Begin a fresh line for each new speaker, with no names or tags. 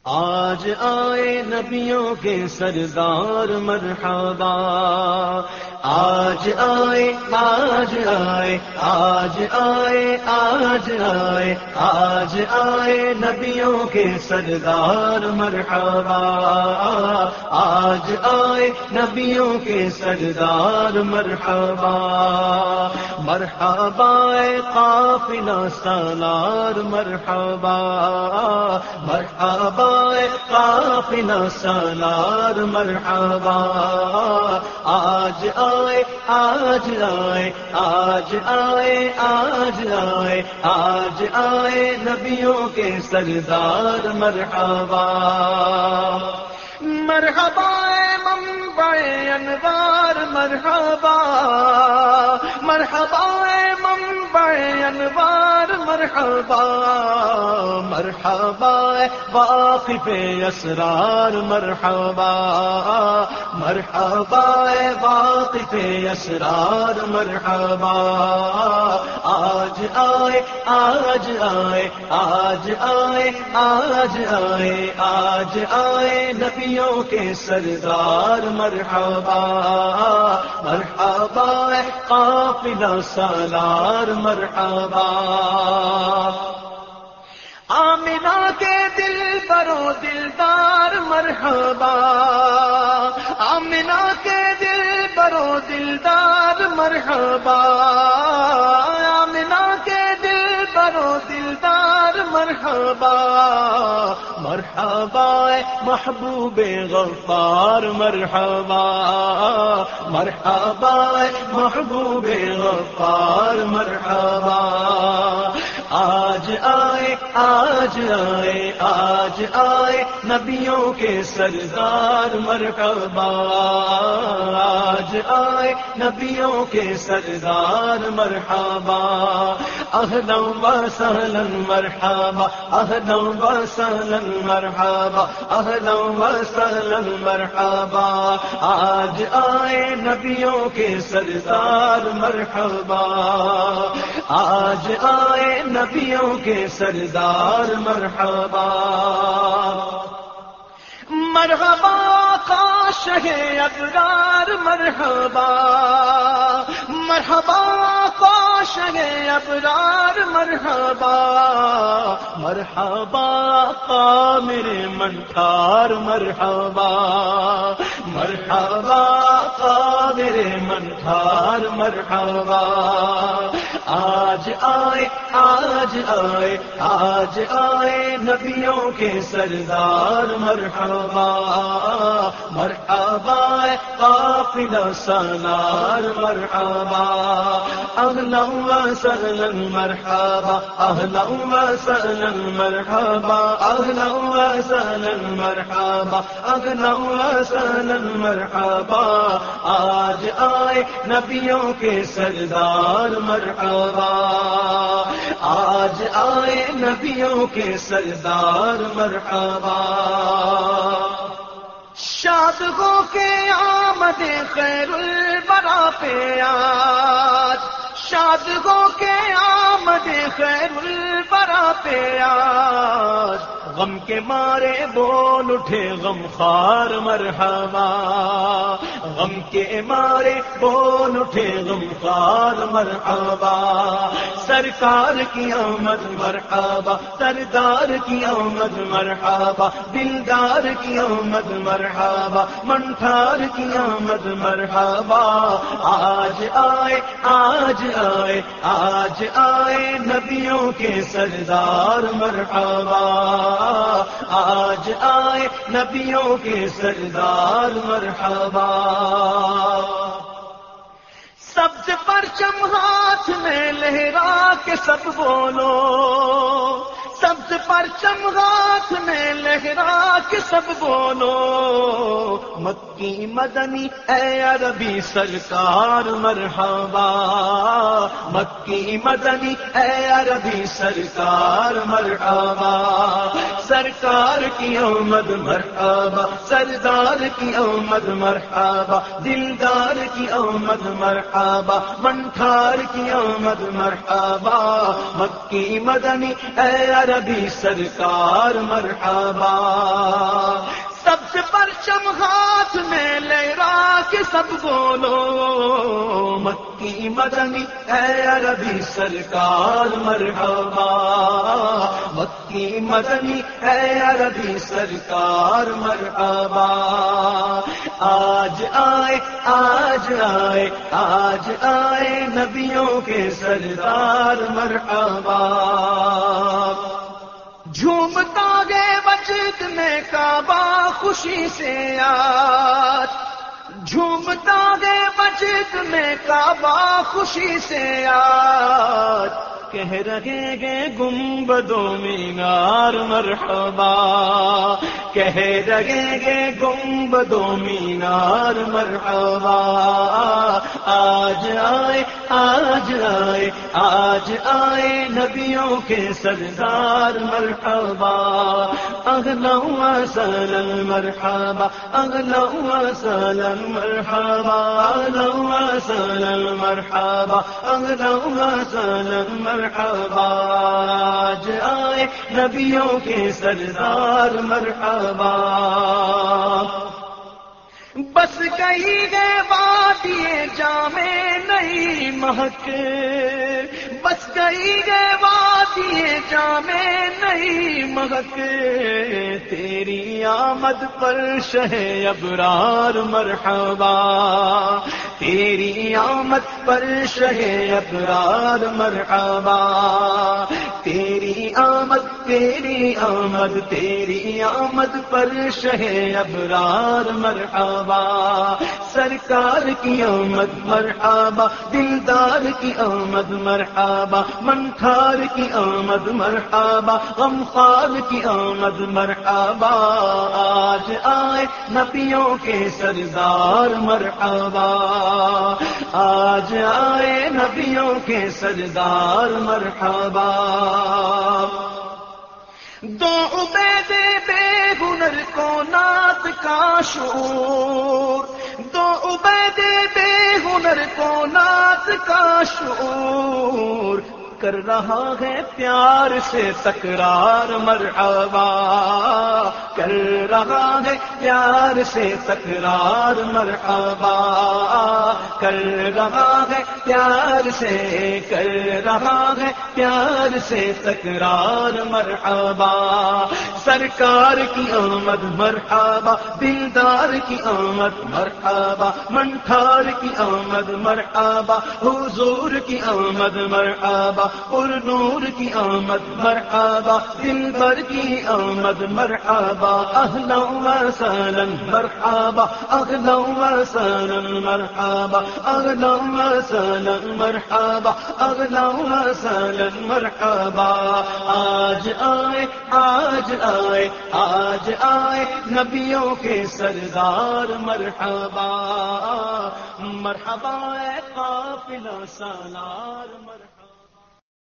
آج آئے نبیوں کے سردار مرحبا، آج آئے آج آئے آج آئے آج آئے آج آئے نبیوں کے سردار مرحبا، آج آئے نبیوں کے سردار مرحبا، مرحبا قافلہ سالار مرحبا، مرحبا قافلہ سالار مرحبا، آج آئے آج آئے آج آئے آج آئے آج آئے نبیوں کے سردار مرحبا، مرحبا منبع انوار مرحبا، مرحبا منبع انوار مرحبا، مرحبا واقف اسرار مرحبا، مرحبا واقف اسرار مرحبا، آج آئے آج آئے آج آئے آج آئے آج آئے نبیوں کے سردار مرحبا، مرحبا قافلہ سالار مرحبا، آمنہ کے دل برو دلدار مرحبا، آمنہ کے دل برو دلدار مرحبا، آمنہ کے دل برو دلدار مرحبا، مرحبا محبوب غفار مرحبا، مرحبا محبوب غفار مرحبا، آج آئے آج آئے آج آئے نبیوں کے سردار مرحبا، آج آئے نبیوں کے سردار مرحبا، اہلا و سہلا مرحبا، اہلا و سہلا مرحبا، اہلا و سہلا مرحبا، آج آئے نبیوں کے سردار مرحبا، آج آئے نبیوں کے سردار مرحبا، مرحبا شہ ابرار مرحبا، مرحبا شہ ابرار مرحبا، مرحبا میرے منٹھار مرحبا، مرحبا میرے منٹھار مرحبا، آج آئے آج آئے آج آئے نبیوں کے سردار مرحبا، مرحبا قافلہ سالار مرحبا، اہلا و سہلا مرحبا، اہلا و سہلا مرحبا، اہلا و سہلا مرحبا، اہلا و سہلا مرحبا، آج آئے نبیوں کے سردار مرحبا، آج آئے نبیوں کے سردار مرحبا، شاد ہو کے آمد خیر الورا پہ آج، شاد ہو کے آمد خیر الورا پہ آج، غم کے مارے بول اٹھے غم خار مرحبا، غم کے مارے بول اٹھے غم خار مرحبا، سرکار کی آمد مرحبا، سردار کی آمد مرحبا، دلدار کی آمد مرحبا، منٹھار کی آمد مرحبا، آج آئے آج آئے آج آئے نبیوں کے سردار مرحبا، آج آئے نبیوں کے سردار مرحبا، سبز پرچم ہاتھ میں لہرا کے سب بولو، سبز پرچم ہاتھ میں لہرا کے سب بولو، مکی مدنی اے عربی سرکار مرحبا، مکی مدنی اے عربی سرکار مرحبا، سرکار کی آمد مرحبا، سردار کی آمد مرحبا، دلدار کی آمد مرحبا، منٹھار کی آمد مرحبا، مکی مدنی اے عربی سرکار مرحبا، سبز پرچم ہاتھ میں لہرا کے سب بولو، مکی مدنی اے عربی سرکار مرحبا، مکی مدنی اے عربی سرکار مرحبا، آج آئے آج آئے آج آئے نبیوں کے سردار مرحبا، جھومتا گئے مسجد میں کعبہ خوشی سے آج، جھومتا گئے مسجد میں کعبہ خوشی سے آج، کہہ رہے گے گنبد و مینار مرحبا، کہہ رہے گے گنبد و مینار مرحبا، آج آئے آج آئے آج آئے نبیوں کے سردار مرحبا، اہلا و سہلا مرحبا، اہلا و سہلا مرحبا، اہلا و سہلا مرحبا، اہلا و سہلا مرحبا، آج آئے نبیوں کے سردار مرحبا، بس گئی ہے وادی جامع نئی مہک، بس گئی ہے وادی جامع نئی مہک، تیری آمد پر شہ ابرار مرحبا، تیری آمد پر شہ ابرار مرحبا، تیری آمد تیری آمد تیری آمد پر شہ ابرار مرحبا، سرکار کی آمد مرحبا، دلدار کی آمد مرحبا، منٹھار کی آمد مرحبا، غمخوار کی آمد مرحبا، آج آئے نبیوں کے سردار مرحبا، آج آئے نبیوں کے سردار مرحبا، دو عبید بے ہنر کو نعت کا شعور، دو عبید بے ہنر کو نعت کا شعور، کر رہا ہے پیار سے تکرار مرحبا، کر رہا ہے پیار سے تکرار مرحبا، کر رہا ہے پیار سے کر رہا ہے پیار سے تکرار مرحبا، سرکار کی آمد مرحبا، دلدار کی آمد مرحبا، منٹھار کی آمد مرحبا، حضور کی آمد مرحبا، اور نور کی آمد مرحبا، دلبر کی آمد مرحبا، اہلا و سہلا مرحبا، اہلا و سہلا مرحبا، اہلا و سہلا مرحبا، اہلا و سہلا مرحبا، آج آئے آج آئے آج آئے نبیوں کے سردار مرحبا، مرحبا اے قافلہ سالار مرحبا۔